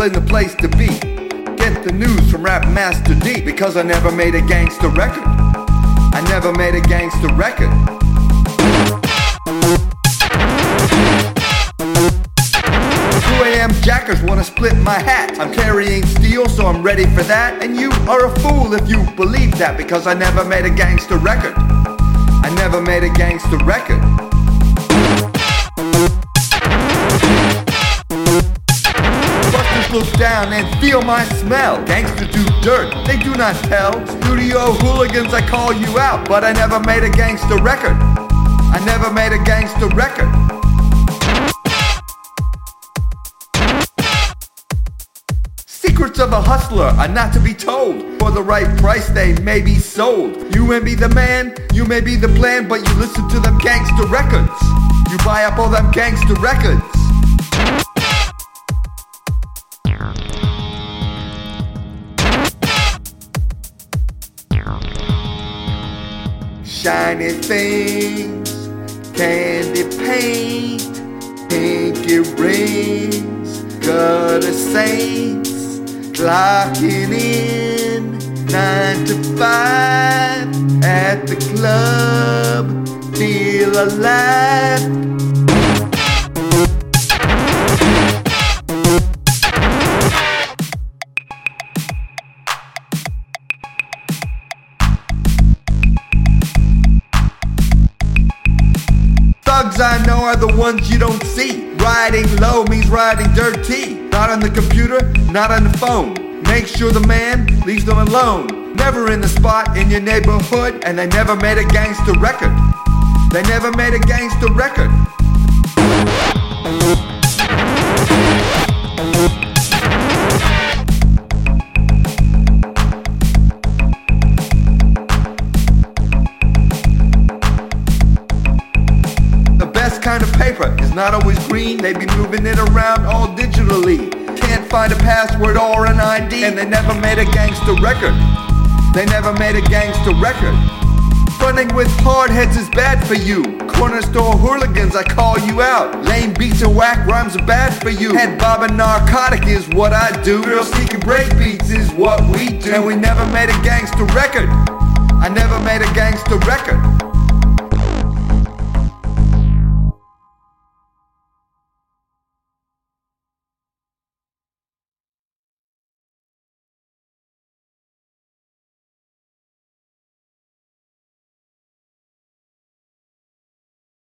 in the place to be. Get the news from Rap Master D, because I never made a gangster record. I never made a gangster record. 2 a.m. jackers wanna split my hat. I'm carrying steel, so I'm ready for that. And you are a fool if you believe that, because I never made a gangster record. I never made a gangster record. Busters look down and feel my smell. Gangsters do dirt, they do not tell. Studio hooligans, I call you out, but I never made a gangster record. I never made a gangster record. Secrets of a hustler are not to be told. For the right price they may be sold. You may be the man, you may be the plan, but you listen to them gangster records. You buy up all them gangster records. Shiny things, candy paint, pinky rings, gutter saints, clocking in 9 to 5 at the club, feel alive. Thugs I know are the ones you don't see. Riding low means riding dirty. Not on the computer, not on the phone. Make sure the man leaves them alone. Never in the spot in your neighborhood, and they never made a gangster record. They never made a gangster record. Kind of paper is not always green. They be moving it around all digitally. Can't find a password or an ID, and they never made a gangster record. They never made a gangster record. Running with hard heads is bad for you. Corner store hooligans, I call you out. Lame beats and whack rhymes are bad for you. Head bobbing narcotic is what I do. Girl seeking break beats is what we do. And we never made a gangster record. I never made a gangster record.